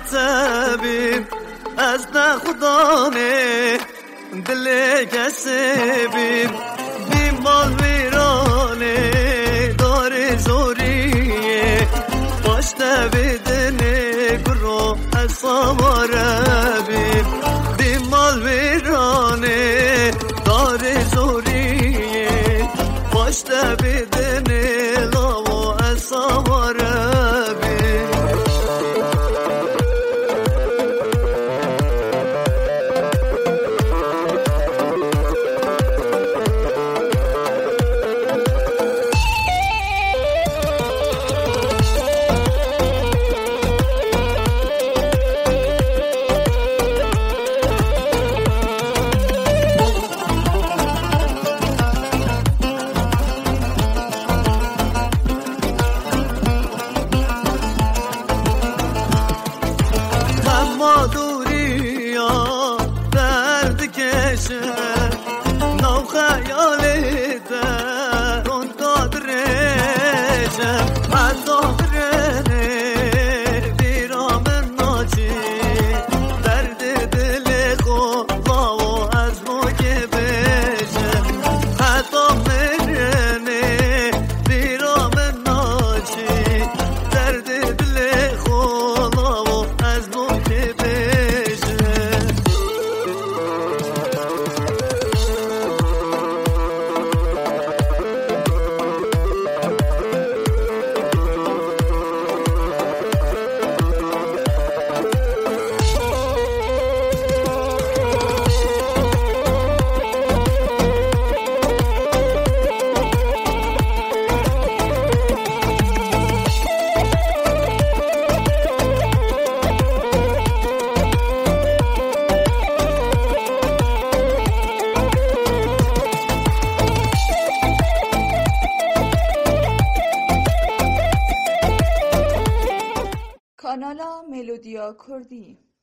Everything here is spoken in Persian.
طبیب از نخودانه دل کسبیم بیمال ویرانه داره زوریه باشته بدنه گرو از ساماره بیم بیمال ویرانه داره زوریه باشته بدنه لاو از ساماره دوریا درد کشه نو خیالی در اون دادرشه حتی برنه بیرام ناچی درد دل خدا و از مو که بشه حتی برنه بیرام ناچی درد دل خدا و از مو که کانالا ملودیا کردی